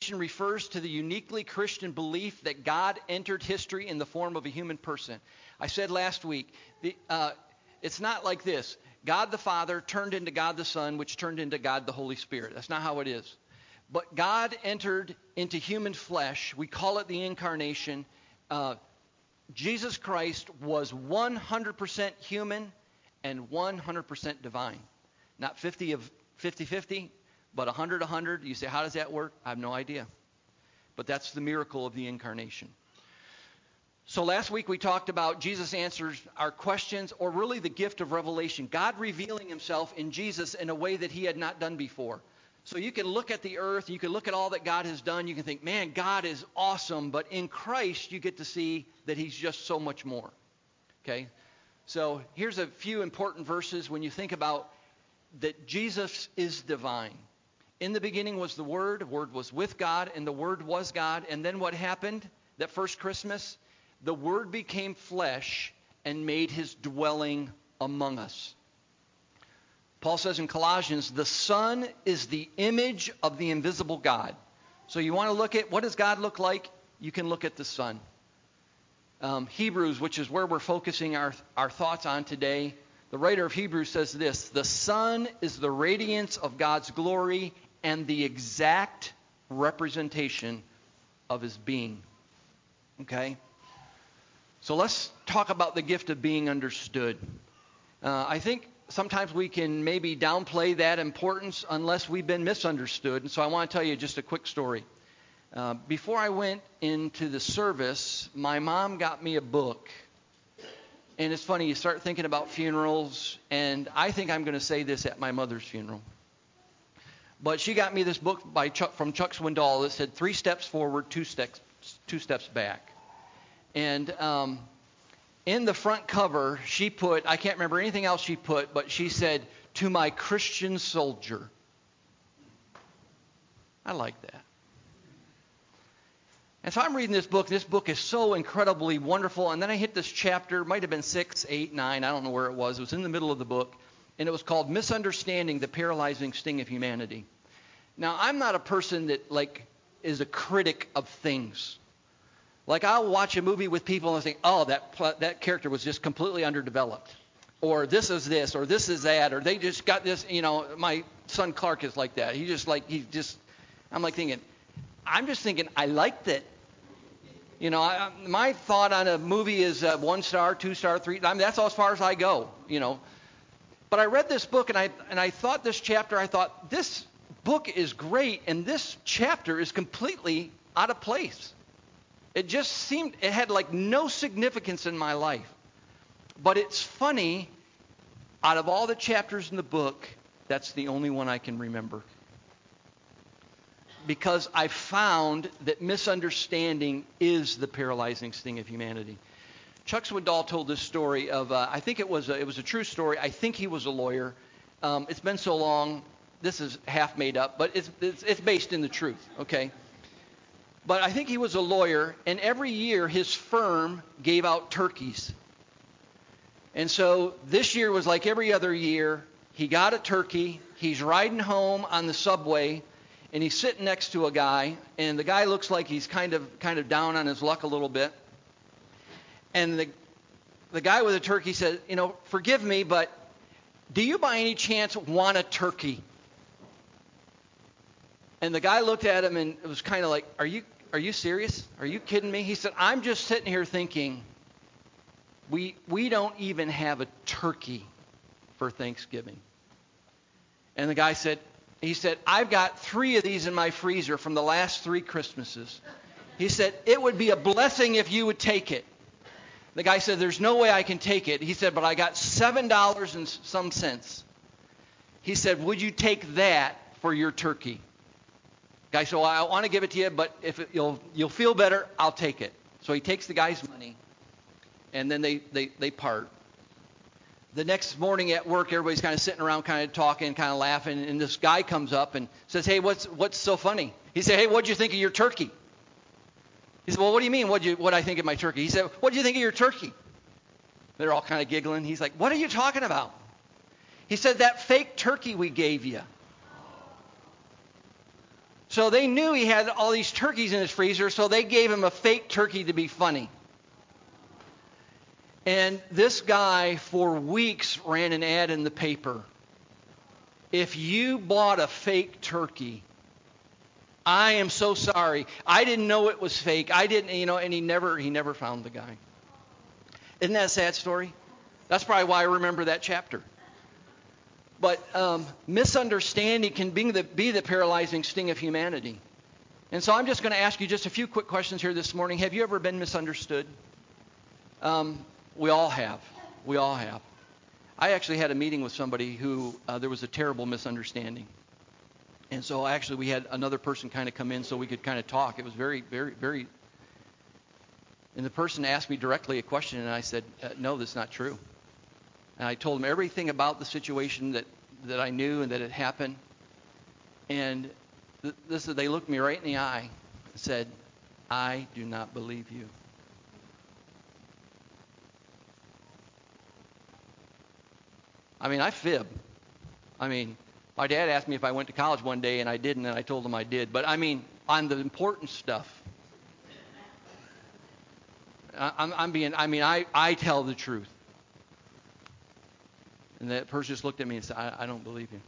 incarnation refers to the uniquely Christian belief that God entered history in the form of a human person. I said last week, it's not like this. God the Father turned into God the Son, which turned into God the Holy Spirit. That's not how it is. But God entered into human flesh. We call it the incarnation. Jesus Christ was 100% human and 100% divine. Not 50-50, but 100-100. You say, how does that work? I have no idea. But that's the miracle of the incarnation. So last week we talked about Jesus answers our questions, or really the gift of revelation. God revealing himself in Jesus in a way that he had not done before. So you can look at the earth, you can look at all that God has done, you can think, man, God is awesome. But in Christ, you get to see that he's just so much more. Okay? So here's a few important verses when you think about that Jesus is divine. In the beginning was the Word was with God, and the Word was God. And then what happened that first Christmas? The Word became flesh and made his dwelling among us. Paul says in Colossians, the Son is the image of the invisible God. So you want to look at what does God look like? You can look at the Son. Hebrews, which is where we're focusing our thoughts on today, the writer of Hebrews says this: the Son is the radiance of God's glory and the exact representation of his being. Okay? So let's talk about the gift of being understood. I think sometimes we can maybe downplay that importance unless we've been misunderstood. And so I want to tell you just a quick story. Before I went into the service, my mom got me a book. And it's funny, you start thinking about funerals, and I think I'm going to say this at my mother's funeral. But she got me this book from Chuck Swindoll that said 3 steps forward, 2 steps back. And in the front cover, she put, I can't remember anything else she put, but she said, to my Christian soldier. I like that. And so I'm reading this book. This book is so incredibly wonderful. And then I hit this chapter. It might have been 6, 8, 9. I don't know where it was. It was in the middle of the book. And it was called Misunderstanding the Paralyzing Sting of Humanity. Now, I'm not a person that, is a critic of things. I'll watch a movie with people and think, oh, that character was just completely underdeveloped. Or this is this, or this is that, or they just got this, my son Clark is like that. I'm thinking, I liked it. My thought on a movie is 1 star, 2 star, 3. That's as far as I go, But I read this book, and I thought this book is great, and this chapter is completely out of place. It just seemed, it had no significance in my life. But it's funny, out of all the chapters in the book, that's the only one I can remember. Because I found that misunderstanding is the paralyzing sting of humanity. Chuck Swindoll told this story of, I think it was a true story. I think he was a lawyer. It's been so long, this is half made up, but it's based in the truth, okay? But I think he was a lawyer, and every year his firm gave out turkeys. And so this year was like every other year. He got a turkey. He's riding home on the subway, and he's sitting next to a guy, and the guy looks like he's kind of down on his luck a little bit. And the guy with the turkey said, forgive me, but do you by any chance want a turkey? And the guy looked at him, and it was kind of like, are you serious? Are you kidding me? He said, I'm just sitting here thinking, we don't even have a turkey for Thanksgiving. And the guy said, I've got 3 of these in my freezer from the last 3 Christmases. He said, it would be a blessing if you would take it. The guy said, there's no way I can take it. He said, but I got $7 and some cents. He said, would you take that for your turkey? Guy said, well, I want to give it to you, but if you'll feel better, I'll take it. So he takes the guy's money, and then they part. The next morning at work, everybody's kind of sitting around, kind of talking, kind of laughing, and this guy comes up and says, hey, what's so funny? He said, hey, what'd you think of your turkey? He said, well, what do you mean, what'd I think of my turkey? He said, what'd you think of your turkey? They're all kind of giggling. He's like, what are you talking about? He said, that fake turkey we gave you. So they knew he had all these turkeys in his freezer, so they gave him a fake turkey to be funny. And this guy for weeks ran an ad in the paper. If you bought a fake turkey, I am so sorry. I didn't know it was fake. I didn't, and he never found the guy. Isn't that a sad story? That's probably why I remember that chapter. But misunderstanding can be the paralyzing sting of humanity. And so I'm just going to ask you just a few quick questions here this morning. Have you ever been misunderstood? We all have. We all have. I actually had a meeting with somebody who there was a terrible misunderstanding. And so actually we had another person kind of come in so we could kind of talk. It was very, very, very... And the person asked me directly a question, and I said, no, that's not true. And I told him everything about the situation that I knew and that had happened. And they looked me right in the eye and said, I do not believe you. I mean, I fib. I mean, my dad asked me if I went to college one day, and I didn't, and I told him I did. But I mean, on the important stuff, I tell the truth. And that person just looked at me and said, I don't believe you.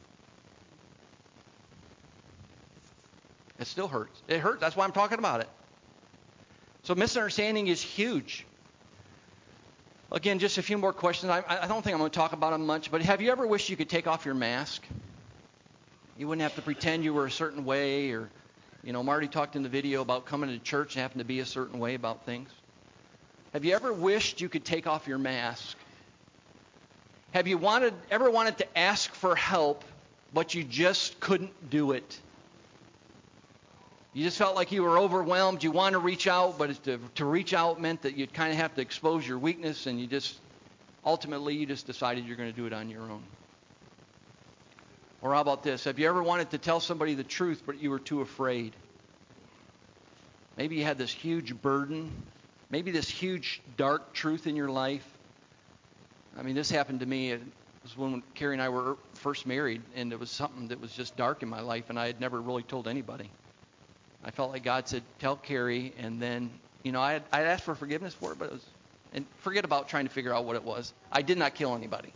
It still hurts. It hurts. That's why I'm talking about it. So misunderstanding is huge. Again, just a few more questions. I don't think I'm going to talk about them much, but have you ever wished you could take off your mask? You wouldn't have to pretend you were a certain way, or, Marty talked in the video about coming to church and having to be a certain way about things. Have you ever wished you could take off your mask? Have you ever wanted to ask for help, but you just couldn't do it? You just felt like you were overwhelmed. You want to reach out, but to reach out meant that you'd kind of have to expose your weakness, and you just decided you're going to do it on your own. Or how about this? Have you ever wanted to tell somebody the truth, but you were too afraid? Maybe you had this huge burden, maybe this huge dark truth in your life. I mean, this happened to me. It was when Carrie and I were first married, and it was something that was just dark in my life, and I had never really told anybody. I felt like God said, tell Carrie, and then, I asked for forgiveness for it, but and forget about trying to figure out what it was. I did not kill anybody.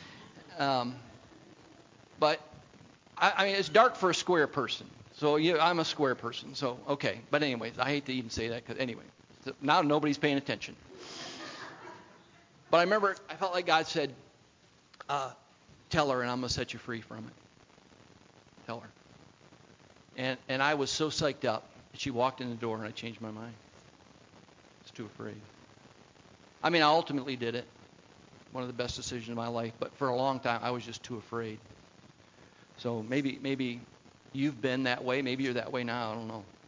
But, I mean, it's dark for a square person. So I'm a square person, so okay. But anyways, I hate to even say that, because anyway, so now nobody's paying attention. But I remember I felt like God said, tell her, and I'm going to set you free from it. Tell her. And I was so psyched up that she walked in the door, and I changed my mind. I was too afraid. I mean, I ultimately did it. One of the best decisions of my life. But for a long time, I was just too afraid. So maybe you've been that way. Maybe you're that way now. I don't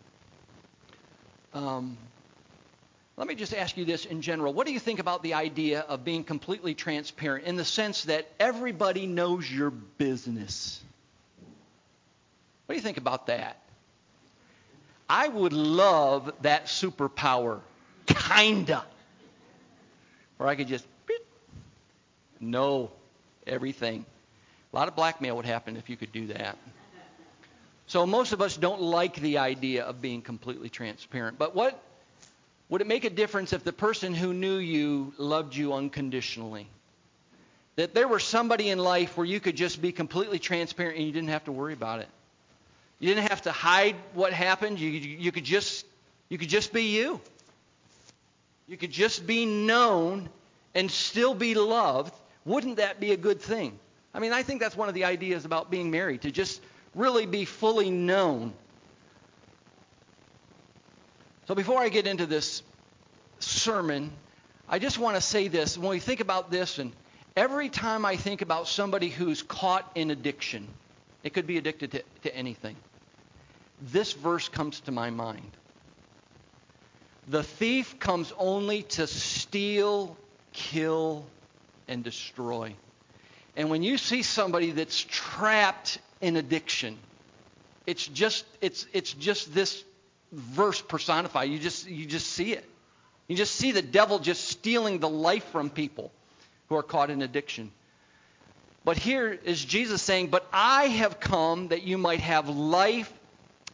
know. Let me just ask you this in general. What do you think about the idea of being completely transparent in the sense that everybody knows your business? What do you think about that? I would love that superpower, kinda, where I could just know everything. A lot of blackmail would happen if you could do that. So most of us don't like the idea of being completely transparent. But would it make a difference if the person who knew you loved you unconditionally? That there was somebody in life where you could just be completely transparent and you didn't have to worry about it. You didn't have to hide what happened. You could just be you. You could just be known and still be loved. Wouldn't that be a good thing? I mean, I think that's one of the ideas about being married, to just really be fully known. So before I get into this sermon, I just want to say this. When we think about this, and every time I think about somebody who's caught in addiction, it could be addicted to anything, this verse comes to my mind. The thief comes only to steal, kill, and destroy. And when you see somebody that's trapped in addiction, it's just this verse personified. You just see it. You just see the devil just stealing the life from people who are caught in addiction. But here is Jesus saying, but I have come that you might have life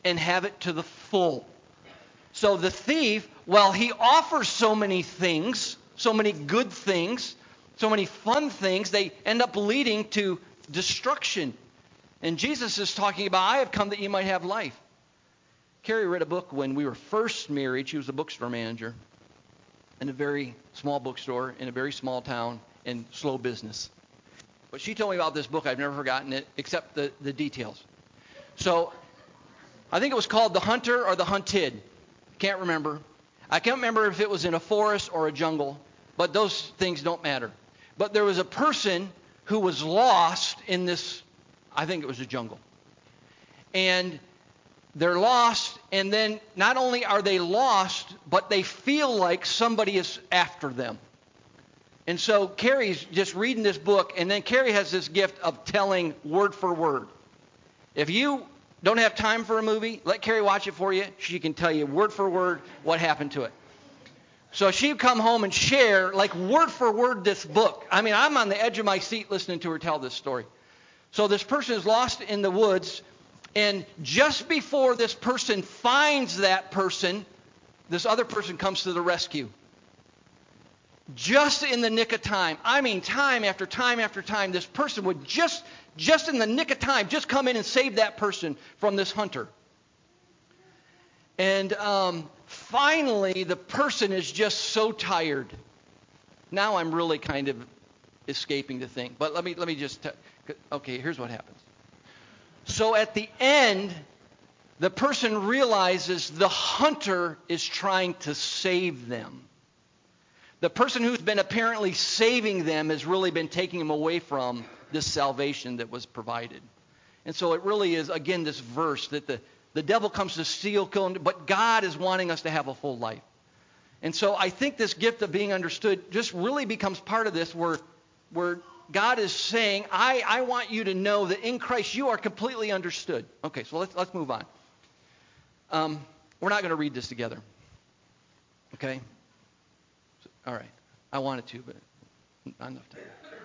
and have it to the full. So the thief, while he offers so many things, so many good things, so many fun things, they end up leading to destruction. And Jesus is talking about, I have come that you might have life. Carrie read a book when we were first married. She was a bookstore manager in a very small bookstore in a very small town in slow business. But she told me about this book. I've never forgotten it, except the details. So I think it was called The Hunter or The Hunted. Can't remember. I can't remember if it was in a forest or a jungle, but those things don't matter. But there was a person who was lost in this, I think it was a jungle. And they're lost, and then not only are they lost, but they feel like somebody is after them. And so Carrie's just reading this book, and then Carrie has this gift of telling word for word. If you don't have time for a movie, let Carrie watch it for you. She can tell you word for word what happened to it. So she'd come home and share, like word for word, this book. I mean, I'm on the edge of my seat listening to her tell this story. So this person is lost in the woods, and just before this person finds that person, this other person comes to the rescue. Just in the nick of time. I mean, time after time after time, this person would just in the nick of time, just come in and save that person from this hunter. And finally, the person is just so tired. Now I'm really kind of escaping the thing. But let me just okay, here's what happens. So at the end, the person realizes the hunter is trying to save them. The person who's been apparently saving them has really been taking them away from this salvation that was provided. And so it really is, again, this verse that the devil comes to steal, kill, but God is wanting us to have a full life. And so I think this gift of being understood just really becomes part of this where God is saying, I want you to know that in Christ you are completely understood. Okay, so let's move on. We're not going to read this together. Okay? All right. I wanted to, but not enough time.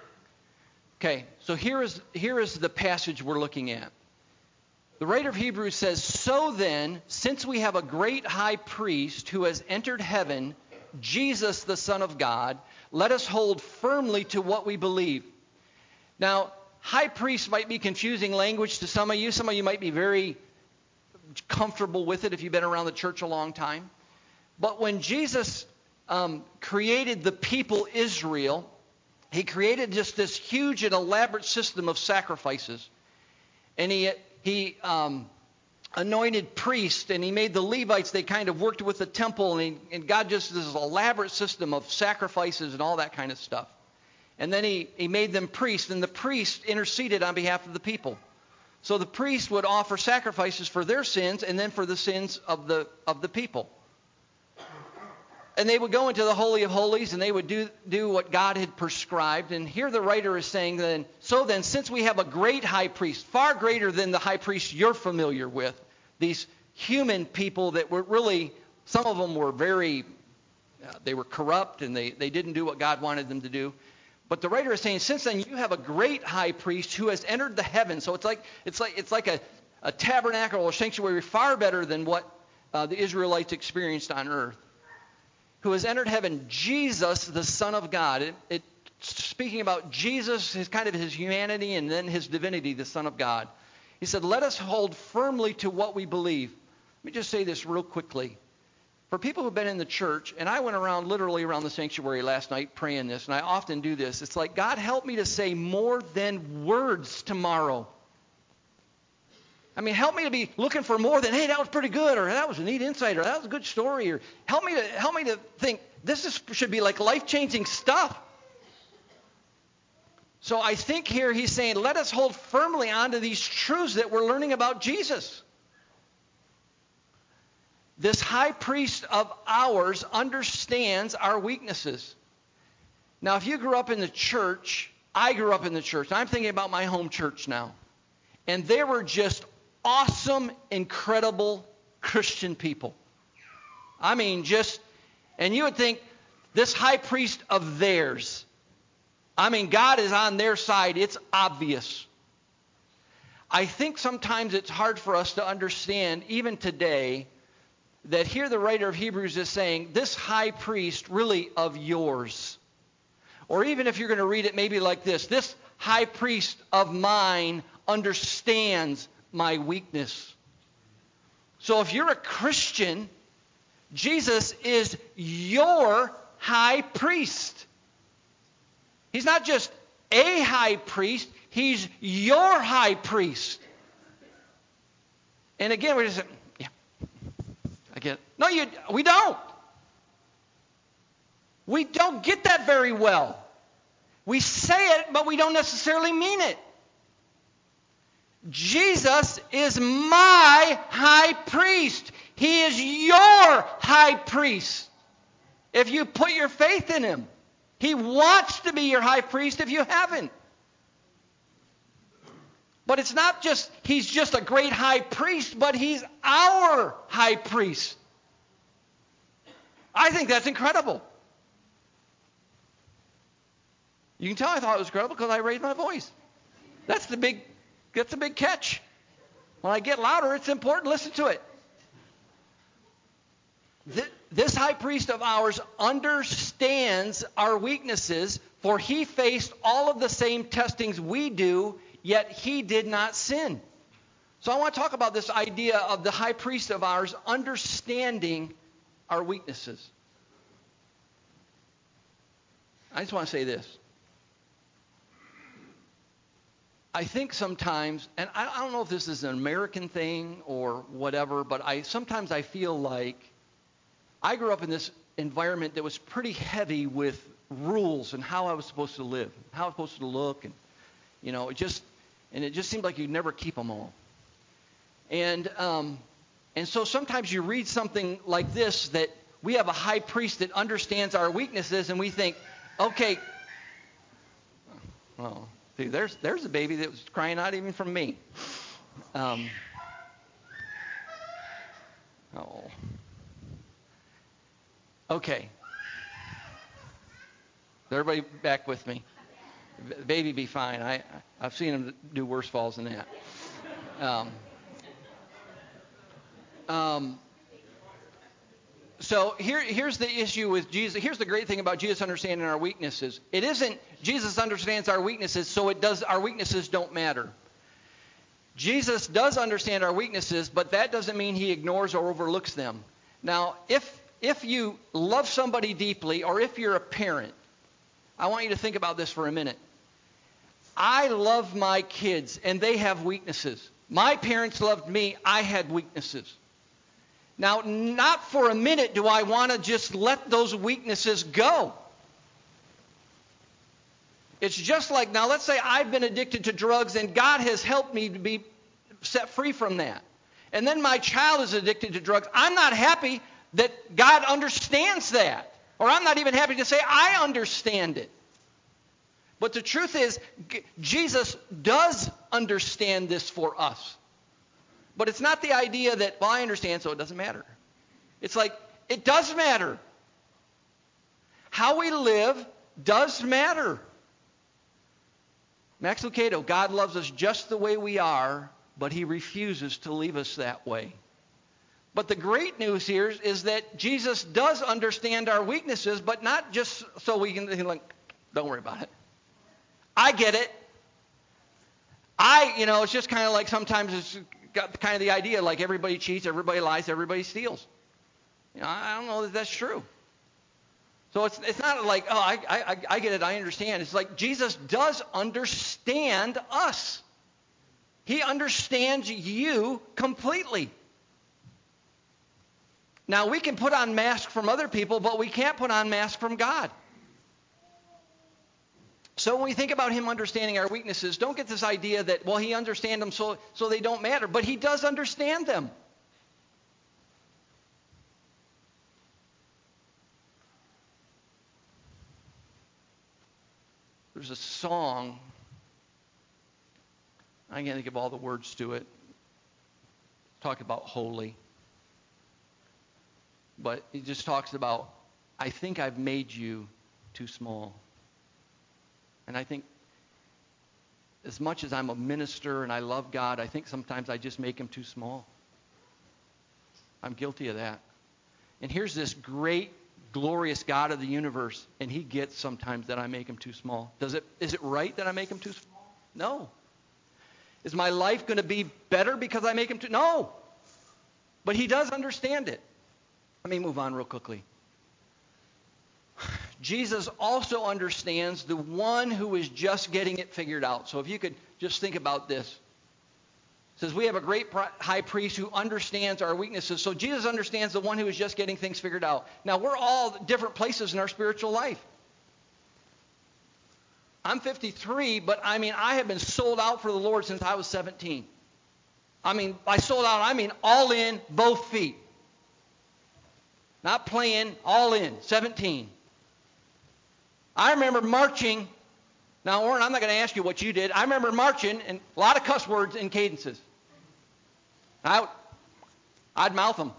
Okay, so here is the passage we're looking at. The writer of Hebrews says, so then, since we have a great high priest who has entered heaven, Jesus, the Son of God, let us hold firmly to what we believe. Now, high priest might be confusing language to some of you. Some of you might be very comfortable with it if you've been around the church a long time. But when Jesus created the people Israel, he created just this huge and elaborate system of sacrifices. And he anointed priests, and he made the Levites, they kind of worked with the temple, and God just this elaborate system of sacrifices and all that kind of stuff. And then he made them priests, and the priests interceded on behalf of the people. So the priests would offer sacrifices for their sins and then for the sins of the people. And they would go into the Holy of Holies, and they would do what God had prescribed. And here the writer is saying then, so then, since we have a great high priest, far greater than the high priest you're familiar with, these human people that were really, some of them were very, they were corrupt, and they didn't do what God wanted them to do. But the writer is saying, since then you have a great high priest who has entered the heavens. So it's like a tabernacle or sanctuary far better than what the Israelites experienced on earth. Who has entered heaven, Jesus, the Son of God. Speaking about Jesus, his humanity and then his divinity, the Son of God. He said, let us hold firmly to what we believe. Let me just say this real quickly. For people who've been in the church, and I went literally around the sanctuary last night praying this, and I often do this. It's like, God, help me to say more than words tomorrow. I mean, help me to be looking for more than, hey, that was pretty good, or that was a neat insight, or that was a good story, or help me to think should be like life-changing stuff. So I think here he's saying, let us hold firmly onto these truths that we're learning about Jesus. This high priest of ours understands our weaknesses. Now, if you grew up in the church, I grew up in the church. I'm thinking about my home church now. And they were just awesome, incredible Christian people. I mean, and you would think this high priest of theirs, I mean, God is on their side. It's obvious. I think sometimes it's hard for us to understand, even today, that here the writer of Hebrews is saying, this high priest really of yours. Or even if you're going to read it maybe like this high priest of mine understands my weakness. So if you're a Christian, Jesus is your high priest. He's not just a high priest, he's your high priest. And again, we just say, yeah, I get it. No, we don't. We don't get that very well. We say it, but we don't necessarily mean it. Jesus is my high priest. He is your high priest. If you put your faith in him. He wants to be your high priest if you haven't. But it's not just, he's just a great high priest, but he's our high priest. I think that's incredible. You can tell I thought it was incredible because I raised my voice. That's the big catch. When I get louder, it's important. Listen to it. This high priest of ours understands our weaknesses, for he faced all of the same testings we do, yet he did not sin. So I want to talk about this idea of the high priest of ours understanding our weaknesses. I just want to say this. I think sometimes, and I don't know if this is an American thing or whatever, but sometimes I feel like I grew up in this environment that was pretty heavy with rules and how I was supposed to live, how I was supposed to look, and it just seemed like you'd never keep them all. And so sometimes you read something like this, that we have a high priest that understands our weaknesses, and we think, okay, well, see, there's a baby that was crying out even from me. Okay. Everybody back with me. Baby be fine. I've seen him do worse falls than that. So here's the issue with Jesus. Here's the great thing about Jesus understanding our weaknesses. It isn't Jesus understands our weaknesses, so our weaknesses don't matter. Jesus does understand our weaknesses, but that doesn't mean he ignores or overlooks them. Now, if you love somebody deeply, or if you're a parent, I want you to think about this for a minute. I love my kids, and they have weaknesses. My parents loved me. I had weaknesses. Now, not for a minute do I want to just let those weaknesses go. It's just like, now let's say I've been addicted to drugs and God has helped me to be set free from that. And then my child is addicted to drugs. I'm not happy that God understands that. Or I'm not even happy to say I understand it. But the truth is, Jesus does understand this for us. But it's not the idea that, well, I understand, so it doesn't matter. It's like, it does matter. How we live does matter. Max Lucado, God loves us just the way we are, but he refuses to leave us that way. But the great news here is that Jesus does understand our weaknesses, but not just so we can, like, don't worry about it. I get it. It's just kind of like sometimes it's got kind of the idea like everybody cheats, everybody lies, everybody steals. I don't know that that's true. So it's not like, oh, I get it, I understand. It's like Jesus does understand us. He understands you completely. Now, we can put on masks from other people, but we can't put on masks from God. So when we think about him understanding our weaknesses, don't get this idea that, well, he understands them so they don't matter. But he does understand them. There's a song, I can't think of all the words to it, talk about holy. But it just talks about, I think I've made you too small. And I think as much as I'm a minister and I love God, I think sometimes I just make him too small. I'm guilty of that. And here's this great, glorious God of the universe, and he gets sometimes that I make him too small. Is it right that I make him too small? No. Is my life going to be better because I make him too? No. But he does understand it. Let me move on real quickly. Jesus also understands the one who is just getting it figured out. So if you could just think about this. It says we have a great high priest who understands our weaknesses. So Jesus understands the one who is just getting things figured out. Now, we're all different places in our spiritual life. I'm 53, but I have been sold out for the Lord since I was 17. By sold out, all in, both feet. Not playing, all in, 17. I remember marching. Now, Orrin, I'm not going to ask you what you did. I remember marching, and a lot of cuss words and cadences. I'd mouth them.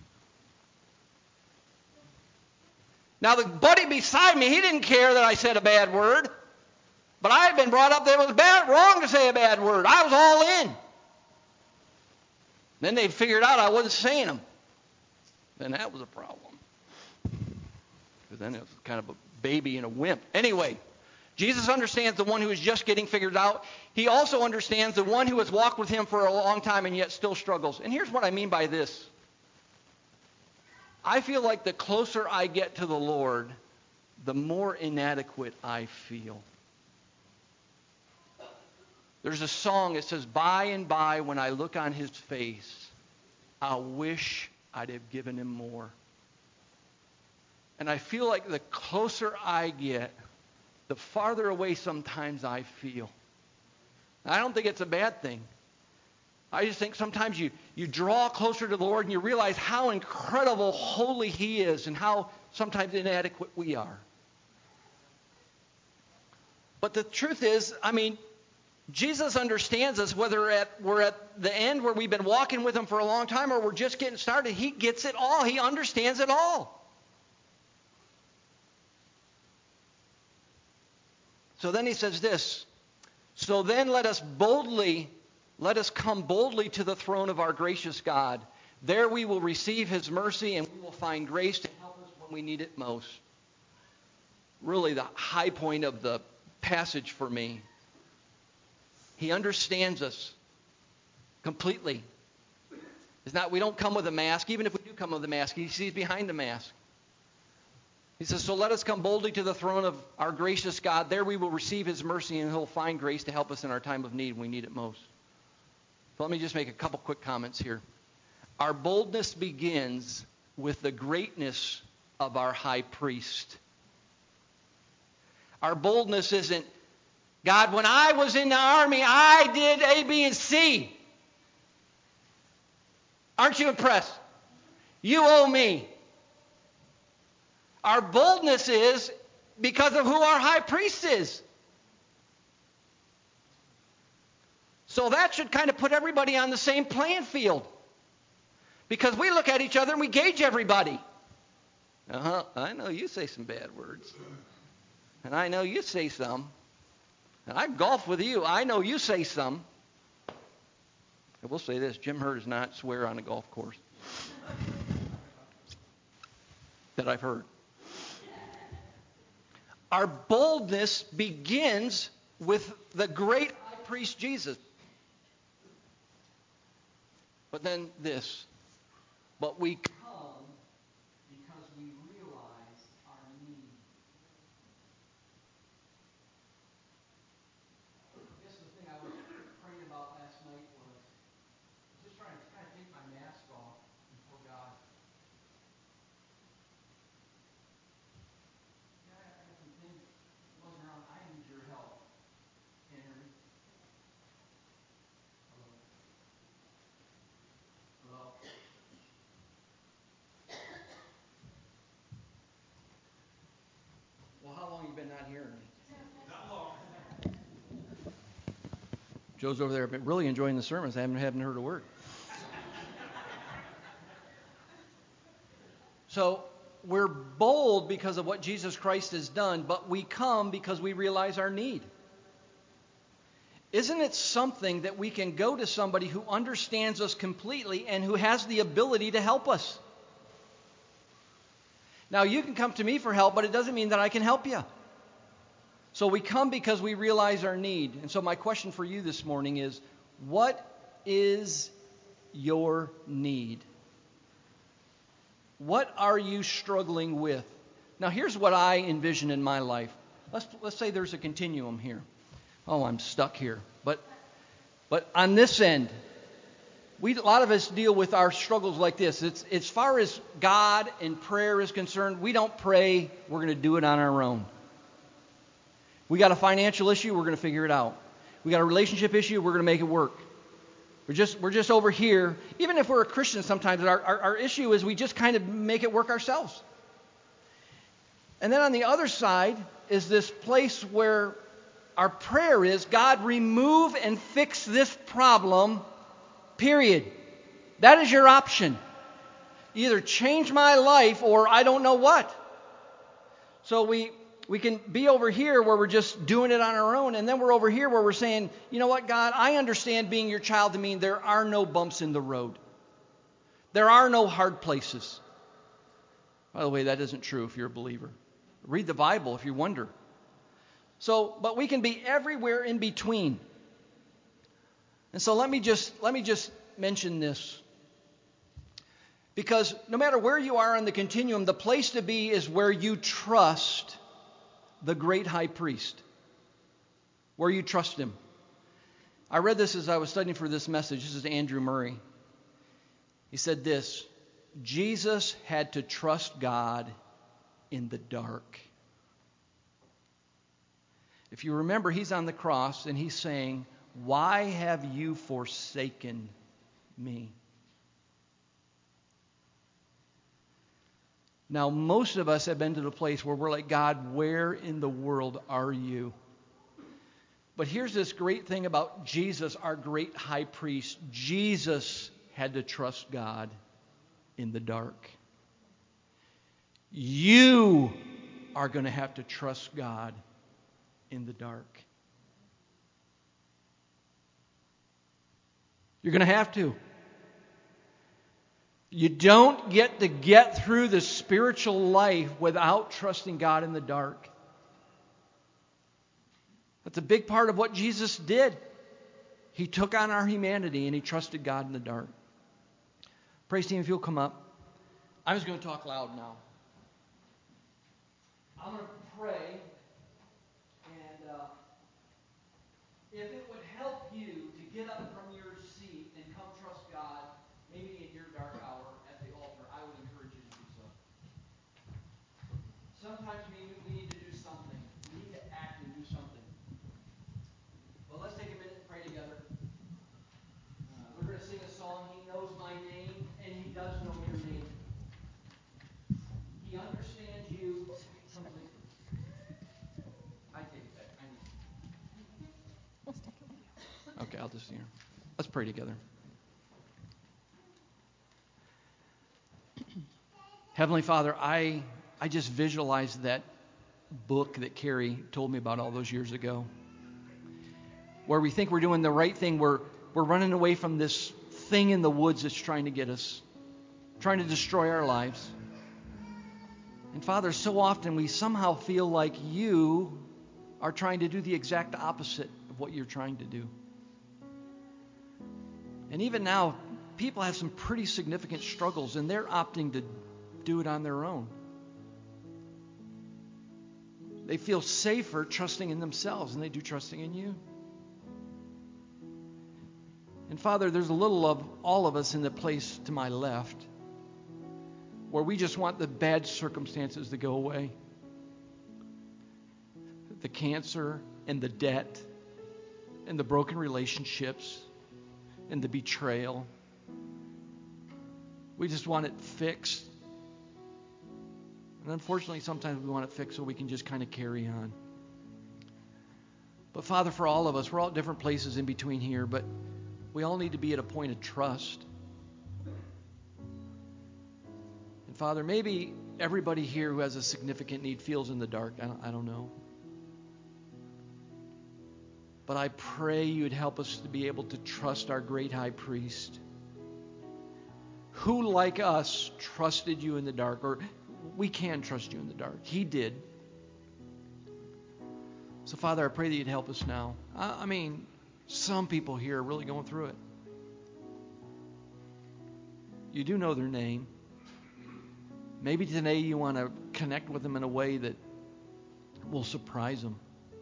Now, the buddy beside me, he didn't care that I said a bad word. But I had been brought up that it was wrong to say a bad word. I was all in. Then they figured out I wasn't saying them. Then that was a problem. Because then it was kind of a baby and a wimp. Anyway, Jesus understands the one who is just getting figured out. He also understands the one who has walked with him for a long time and yet still struggles. And here's what I mean by this. I feel like the closer I get to the Lord, the more inadequate I feel. There's a song that says, by and by when I look on his face, I wish I'd have given him more. And I feel like the closer I get, the farther away sometimes I feel. I don't think it's a bad thing. I just think sometimes you draw closer to the Lord and you realize how incredible holy he is and how sometimes inadequate we are. But the truth is, Jesus understands us whether we're at the end where we've been walking with him for a long time or we're just getting started. He gets it all. He understands it all. So then he says this, so then let us come boldly to the throne of our gracious God. There we will receive his mercy and we will find grace to help us when we need it most. Really the high point of the passage for me. He understands us completely. We don't come with a mask. Even if we do come with a mask, he sees behind the mask. He says, so let us come boldly to the throne of our gracious God. There we will receive his mercy and he'll find grace to help us in our time of need when we need it most. So let me just make a couple quick comments here. Our boldness begins with the greatness of our high priest. Our boldness isn't, God, when I was in the army, I did A, B, and C. Aren't you impressed? You owe me. Our boldness is because of who our high priest is. So that should kind of put everybody on the same playing field. Because we look at each other and we gauge everybody. I know you say some bad words. And I know you say some. And I've golfed with you. I know you say some. I will say this. Jim Hurt does not swear on a golf course. That I've heard. Our boldness begins with the great high priest Jesus. But then this. But we come because we realize our need. I guess the thing I was praying about last night was just trying to kind of take my mask off before God. Yeah, I got some things going around. I need your help, Henry. Hello. Hello. Well, how long have you been not hearing me? Not long. Joe's over there been really enjoying the sermons. I haven't heard a word. So we're bold because of what Jesus Christ has done, but we come because we realize our need. isn't it something that we can go to somebody who understands us completely and who has the ability to help us? Now, you can come to me for help, but it doesn't mean that I can help you. So we come because we realize our need. And so my question for you this morning is, what is your need? What are you struggling with? Now, here's what I envision in my life. Let's say there's a continuum here. Oh, I'm stuck here. But on this end, a lot of us deal with our struggles like this. It's as far as God and prayer is concerned, we don't pray. We're going to do it on our own. We got a financial issue, we're going to figure it out. We got a relationship issue, we're going to make it work. We're just over here. Even if we're a Christian, sometimes our issue is we just kind of make it work ourselves. And then on the other side is this place where our prayer is, God, remove and fix this problem, period. That is your option. Either change my life or I don't know what. So we can be over here where we're just doing it on our own, and then we're over here where we're saying, you know what, God, I understand being your child to mean there are no bumps in the road. There are no hard places. By the way, that isn't true if you're a believer. Read the Bible if you wonder. So, but we can be everywhere in between. And so let me just mention this. Because no matter where you are on the continuum, the place to be is where you trust the great high priest. Where you trust him. I read this as I was studying for this message. This is Andrew Murray. He said this: Jesus had to trust God in the dark. If you remember, he's on the cross and he's saying, "Why have you forsaken me?" Now, most of us have been to the place where we're like, God, where in the world are you? But here's this great thing about Jesus, our great high priest. Jesus had to trust God in the dark. You are going to have to trust God in the dark. You're going to have to. You don't get through the spiritual life without trusting God in the dark. That's a big part of what Jesus did. He took on our humanity and he trusted God in the dark. Praise team, if you'll come up. I'm just going to talk loud now. I'm going to pray, and if it would help you to get up from your seat and come trust God, maybe in your dark hour at the altar, I would encourage you to do so. Sometimes we need to do something. We need to act and do something. But let's take a minute and pray together. We're going to sing a song, He Knows My Name, and He does know your name. He understands you completely. I take it back. I need it. Okay, I'll just, let's pray together. Heavenly Father, I just visualized that book that Carrie told me about all those years ago, where we think we're doing the right thing. We're running away from this thing in the woods that's trying to get us, trying to destroy our lives. And Father, so often we somehow feel like you are trying to do the exact opposite of what you're trying to do. And even now, people have some pretty significant struggles, and they're opting to do it on their own. They feel safer trusting in themselves than they do trusting in you. And Father, there's a little of all of us in the place to my left where we just want the bad circumstances to go away. The cancer and the debt and the broken relationships and the betrayal. We just want it fixed. And unfortunately, sometimes we want it fixed so we can just kind of carry on. But Father, for all of us, we're all at different places in between here, but we all need to be at a point of trust. And Father, maybe everybody here who has a significant need feels in the dark. I don't know. But I pray you'd help us to be able to trust our great high priest, who, like us, trusted you in the dark. Or we can trust you in the dark. He did. So, Father, I pray that you'd help us now. I mean, some people here are really going through it. You do know their name. Maybe today you want to connect with them in a way that will surprise them.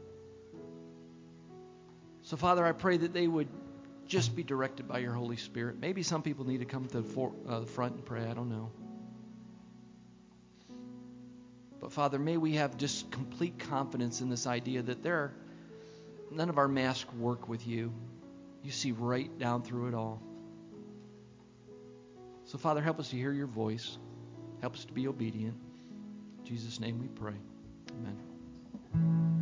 So, Father, I pray that they would just be directed by your Holy Spirit. Maybe some people need to come to the front and pray. I don't know. But, Father, may we have just complete confidence in this idea that none of our masks work with you. You see right down through it all. So, Father, help us to hear your voice. Help us to be obedient. In Jesus' name we pray. Amen.